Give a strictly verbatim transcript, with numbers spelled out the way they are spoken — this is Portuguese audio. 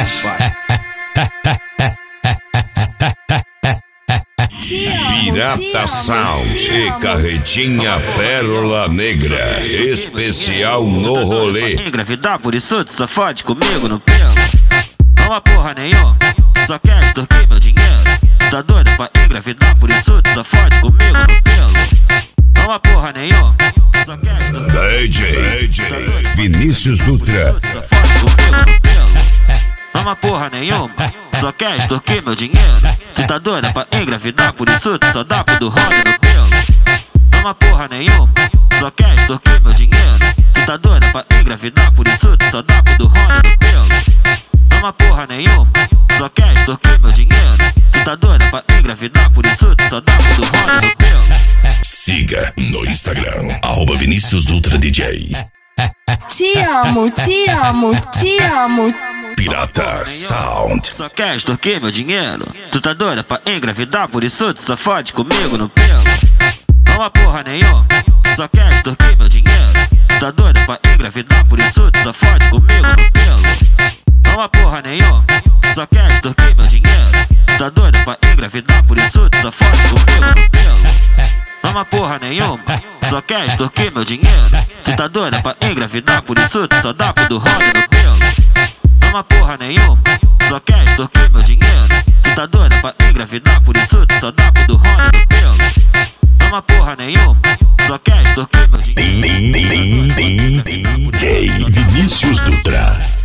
Pirata Sound e Carretinha Pérola Negra, especial no rolê. Engravidar, por isso tu só fode comigo no pelo. Não há porra nenhuma, só quer extorquir meu dinheiro. Tá doida pra engravidar, por isso tu só fode comigo no pelo. Não há porra nenhuma, só quer extorquir. D J, D J Vinícius Dutra. Só fode comigo no pelo. Não há porra nenhuma, só quer extorquir meu dinheiro. Tu tá doida pra engravidar, por isso tu só dá pro do roda no pelo. Não há porra nenhuma, só quer extorquir meu dinheiro. Tu tá doida pra engravidar, por isso tu só dá pro do roda no pelo. Não há porra nenhuma, só quer extorquir meu dinheiro. Tu tá doida pra engravidar, por isso tu só dá pro do roda no pelo. Siga no Instagram, arroba Vinícius Dutra D J. Te amo, te amo, te amo. Pirata Sound. Só quer extorquir meu dinheiro. Tu tá doida pra engravidar, por isso tu só fode comigo no pelo. Não há porra nenhuma, só quer extorquir meu dinheiro. Tu tá doida pra engravidar, por isso tu só fode comigo no pelo. Não há porra nenhuma, só quer extorquir meu dinheiro. Tu tá doida pra engravidar, por isso tu só fode comigo no pelo. Não há porra nenhuma, só quer extorquir meu dinheiro. Tu tá doida pra engravidar, por isso tu só dá pro do roda no pelo. Não há porra nenhuma, só quer extorquir meu dinheiro. Tu tá doida pra engravidar, por isso tu só dá pro do roda no pelo. Não há porra nenhuma, só quer extorquir meu dinheiro. D J Vinícius Dutra.